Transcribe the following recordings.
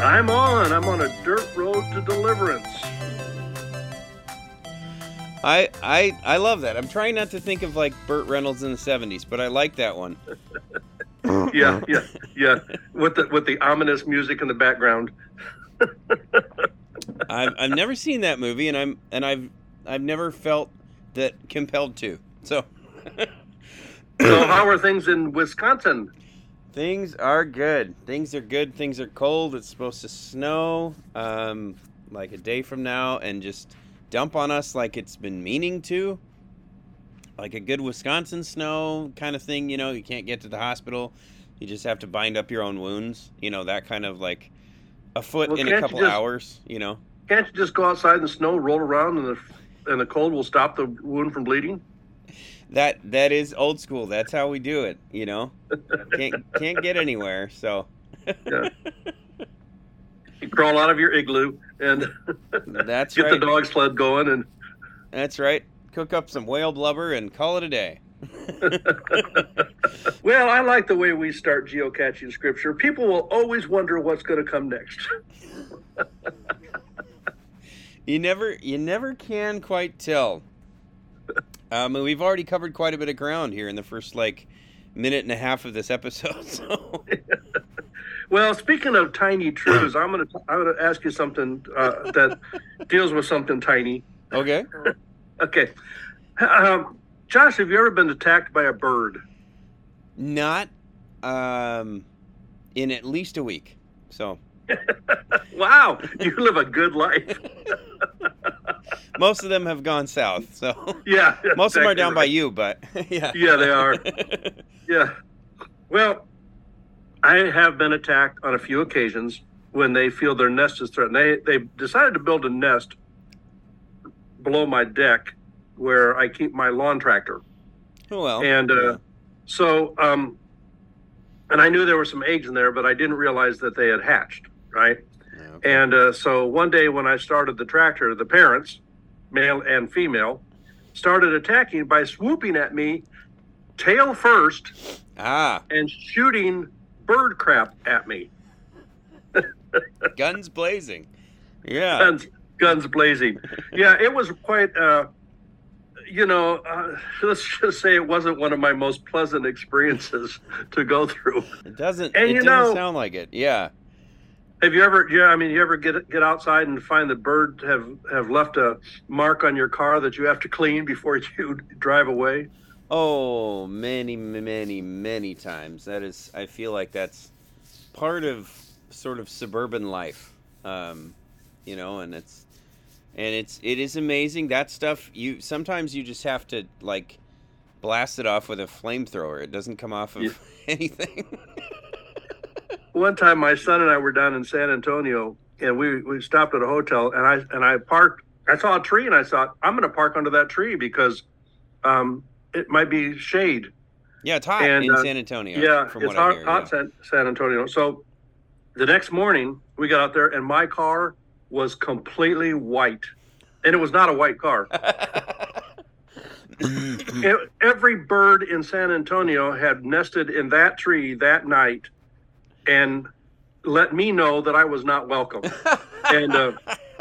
I'm on a dirt road to deliverance. I love that. I'm trying not to think of like Burt Reynolds in the 70s, but I like that one. Yeah. With the ominous music in the background. I've never seen that movie, and I've never felt that compelled to. So how are things in Wisconsin? Things are good. Things are good. Things are cold. It's supposed to snow like a day from now and just dump on us like it's been meaning to. Like a good Wisconsin snow kind of thing, you know. You can't get to the hospital. You just have to bind up your own wounds. You know, that kind of like a foot in a couple hours, you know. Can't you just go outside in the snow, roll around, and the cold will stop the wound from bleeding? That is old school. That's how we do it, you know. Can't get anywhere, so. Yeah. You crawl out of your igloo and that's get right. the dog sled going, and that's right. Cook up some whale blubber and call it a day. Well, I like the way we start geocaching scripture. People will always wonder what's going to come next. You never can quite tell. We've already covered quite a bit of ground here in the first minute and a half of this episode. So. Well, speaking of tiny truths, I'm gonna ask you something that deals with something tiny. Okay. Okay. Josh, have you ever been attacked by a bird? Not in at least a week. So. Wow, you live a good life. Most of them have gone south, so yeah. Most of them are down by you, but yeah. Yeah, they are. Yeah. Well, I have been attacked on a few occasions when they feel their nest is threatened. They decided to build a nest below my deck where I keep my lawn tractor. Oh, well. And and I knew there were some eggs in there, but I didn't realize that they had hatched, right? Okay. And so one day when I started the tractor, the parents, male and female, started attacking by swooping at me tail first and shooting bird crap at me. Guns blazing. Yeah. Guns blazing. Yeah, it was quite, let's just say it wasn't one of my most pleasant experiences to go through. It doesn't sound like it. Yeah. Have you ever? Yeah, you ever get outside and find the birds have left a mark on your car that you have to clean before you drive away? Oh, many, many, many times. I feel like that's part of sort of suburban life, and it is amazing. That stuff, sometimes you just have to blast it off with a flamethrower. It doesn't come off of anything. One time, my son and I were down in San Antonio, and we stopped at a hotel, and I parked. I saw a tree, and I thought, I'm going to park under that tree because it might be shade. Yeah, it's hot in San Antonio. Yeah, it's hot San Antonio. So the next morning, we got out there, and my car was completely white, and it was not a white car. Every bird in San Antonio had nested in that tree that night and let me know that I was not welcome. And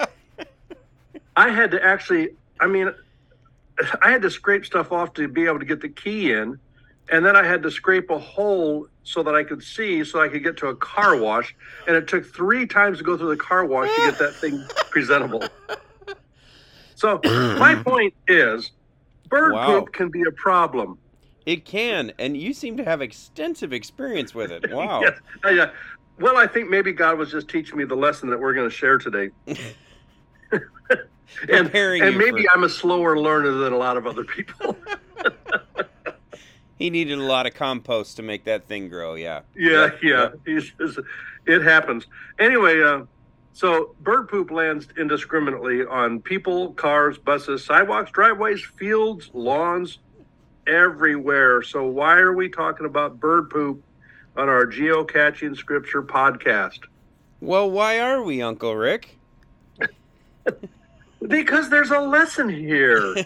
I had to actually, I had to scrape stuff off to be able to get the key in. And then I had to scrape a hole so that I could see, so I could get to a car wash. And it took 3 times to go through the car wash to get that thing presentable. So my point is, bird poop can be a problem. It can, and you seem to have extensive experience with it. Wow. Yes. Yeah. Well, I think maybe God was just teaching me the lesson that we're going to share today. and maybe I'm a slower learner than a lot of other people. He needed a lot of compost to make that thing grow, yeah. Yeah. It happens. Anyway, so bird poop lands indiscriminately on people, cars, buses, sidewalks, driveways, fields, lawns, everywhere. So why are we talking about bird poop on our Geocaching Scripture podcast? Well, why are we, Uncle Rick? Because there's a lesson here.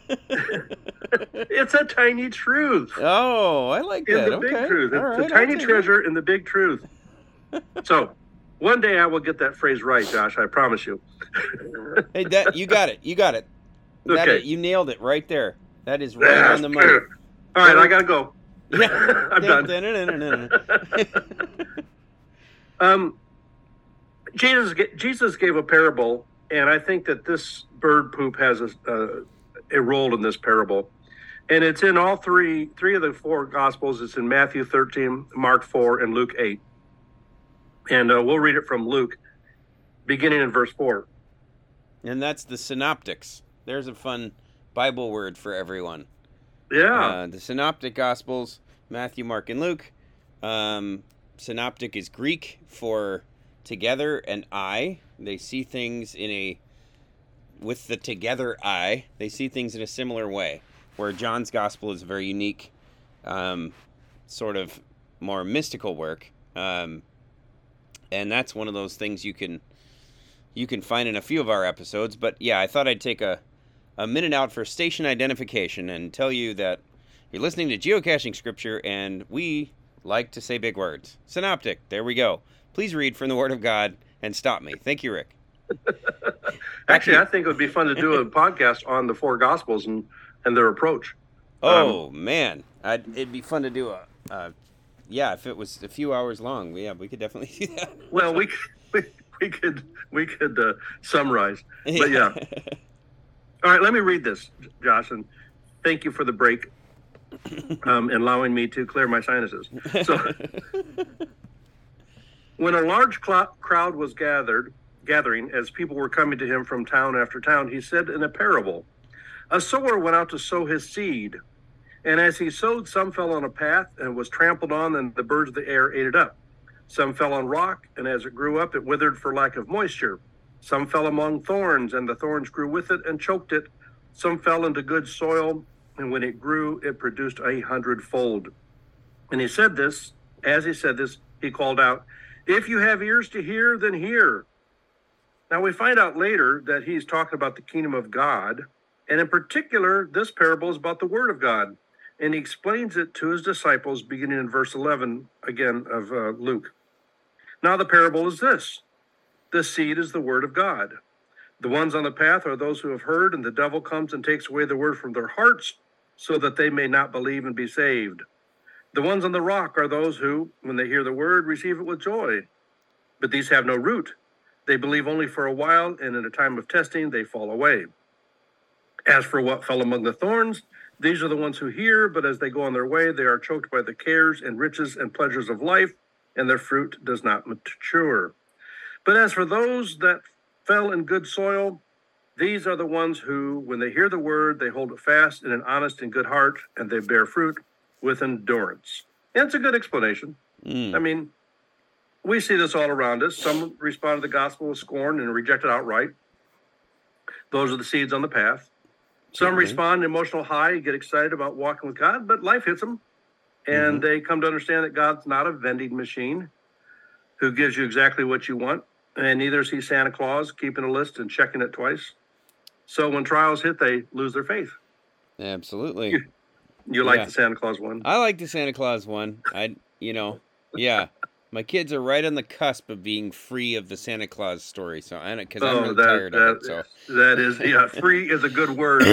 It's a tiny truth. Oh, I like that. In the big truth. It's a tiny treasure in the big truth. So, One day I will get that phrase right, Josh. I promise you. Hey, you got it. You got it. Okay. You nailed it right there. That is right on the money. All right, I gotta go. Yeah, I'm done. Jesus gave a parable, and I think that this bird poop has a role in this parable. And it's in all three of the four Gospels. It's in Matthew 13, Mark 4, and Luke 8. And we'll read it from Luke, beginning in verse 4. And that's the synoptics. There's a fun Bible word for everyone. Yeah. The synoptic Gospels, Matthew, Mark, and Luke. Synoptic is Greek for together and eye. They see things with the together eye. They see things in a similar way. Where John's Gospel is a very unique, sort of more mystical work. And that's one of those things you can find in a few of our episodes. But yeah, I thought I'd take a minute out for station identification and tell you that you're listening to Geocaching Scripture, and we like to say big words. Synoptic, there we go. Please read from the Word of God and stop me. Thank you, Rick. Actually, I think it would be fun to do a podcast on the four Gospels and their approach. Oh, man. It'd be fun to do if it was a few hours long. Yeah, we could definitely do that. Well, we could summarize. But yeah. All right, let me read this, Josh, and thank you for the break and allowing me to clear my sinuses. So, when a large crowd was gathering, as people were coming to him from town after town, he said in a parable, "A sower went out to sow his seed, and as he sowed, some fell on a path and was trampled on, and the birds of the air ate it up. Some fell on rock, and as it grew up, it withered for lack of moisture. Some fell among thorns, and the thorns grew with it and choked it. Some fell into good soil, and when it grew, it produced 100-fold." And he said this, as he said this, he called out, "If you have ears to hear, then hear." Now we find out later that he's talking about the kingdom of God. And in particular, this parable is about the Word of God. And he explains it to his disciples beginning in verse 11, again, of Luke. Now the parable is this. The seed is the Word of God. The ones on the path are those who have heard, and the devil comes and takes away the word from their hearts so that they may not believe and be saved. The ones on the rock are those who, when they hear the word, receive it with joy. But these have no root. They believe only for a while, and in a time of testing, they fall away. As for what fell among the thorns, these are the ones who hear, but as they go on their way, they are choked by the cares and riches and pleasures of life, and their fruit does not mature. But as for those that fell in good soil, these are the ones who, when they hear the word, they hold it fast in an honest and good heart, and they bear fruit with endurance. And it's a good explanation. I mean, we see this all around us. Some respond to the gospel with scorn and reject it outright. Those are the seeds on the path. Some respond emotional high, get excited about walking with God, but life hits them. And they come to understand that God's not a vending machine who gives you exactly what you want. And neither is he Santa Claus, keeping a list and checking it twice. So when trials hit, they lose their faith. Absolutely. You like the Santa Claus one? I like the Santa Claus one. Yeah. My kids are right on the cusp of being free of the Santa Claus story, so because I'm really tired of it. So that is, free is a good word.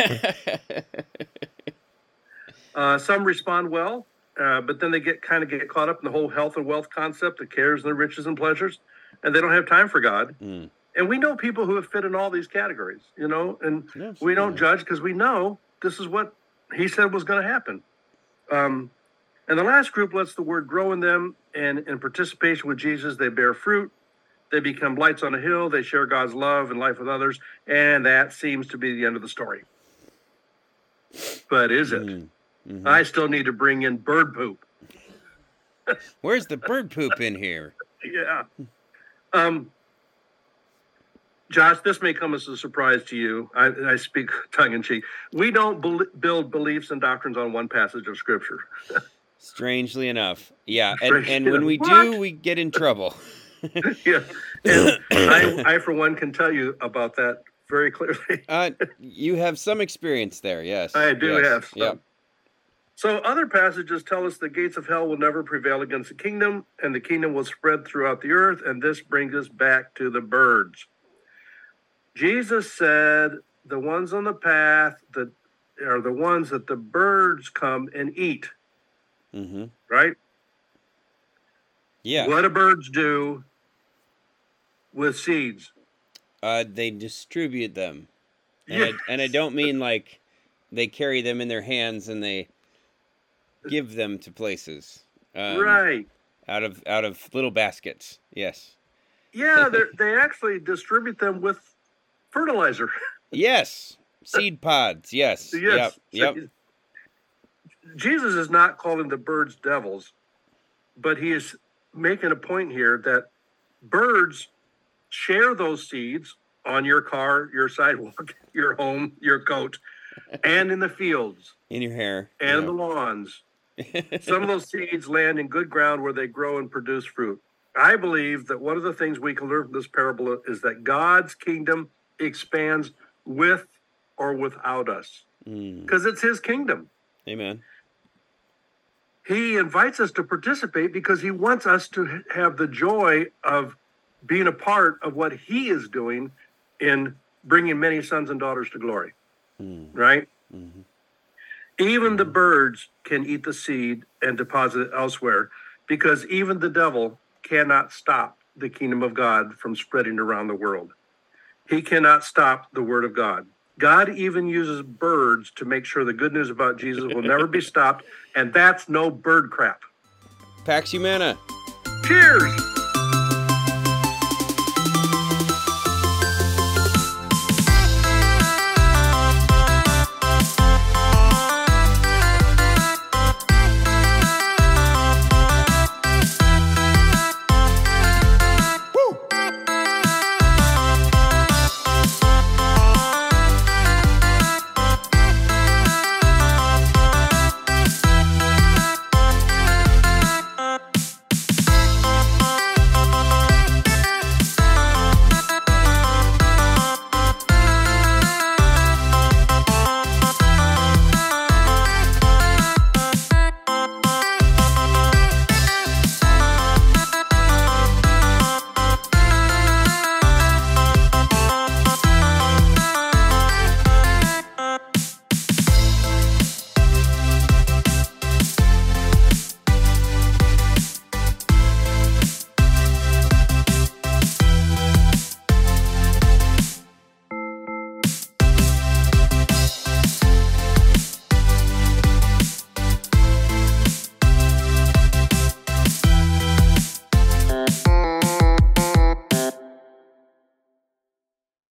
Some respond well, but then they get caught up in the whole health and wealth concept, the cares and the riches and pleasures, and they don't have time for God. And we know people who have fit in all these categories, and we don't judge because we know this is what he said was going to happen. And the last group lets the word grow in them, and in participation with Jesus, they bear fruit. They become lights on a hill. They share God's love and life with others, and that seems to be the end of the story. But is it? I still need to bring in bird poop. Where's the bird poop in here? Yeah. Josh, this may come as a surprise to you. I speak tongue-in-cheek. We don't build beliefs and doctrines on one passage of Scripture. Strangely enough. Yeah, and when we do, we get in trouble. Yeah, and I, for one, can tell you about that very clearly. You have some experience there, yes. I do have some. Yep. So other passages tell us the gates of hell will never prevail against the kingdom, and the kingdom will spread throughout the earth, and this brings us back to the birds. Jesus said the ones on the path that are the ones that the birds come and eat. Mm-hmm. Right? Yeah. What do birds do with seeds? They distribute them. And I don't mean like they carry them in their hands and they give them to places. Right. Out of little baskets. Yes. Yeah, they actually distribute them with fertilizer. Yes. Seed pods. Yes. Yes. Yep. Jesus is not calling the birds devils, but he is making a point here that birds share those seeds on your car, your sidewalk, your home, your coat, and in the fields. In your hair. And the lawns. Some of those seeds land in good ground where they grow and produce fruit. I believe that one of the things we can learn from this parable is that God's kingdom expands with or without us. Because it's his kingdom. Amen. He invites us to participate because he wants us to have the joy of being a part of what he is doing in bringing many sons and daughters to glory. Right? Mm-hmm. Even the birds can eat the seed and deposit it elsewhere because even the devil cannot stop the kingdom of God from spreading around the world. He cannot stop the word of God. God even uses birds to make sure the good news about Jesus will never be stopped, and that's no bird crap. Pax Humana. Cheers!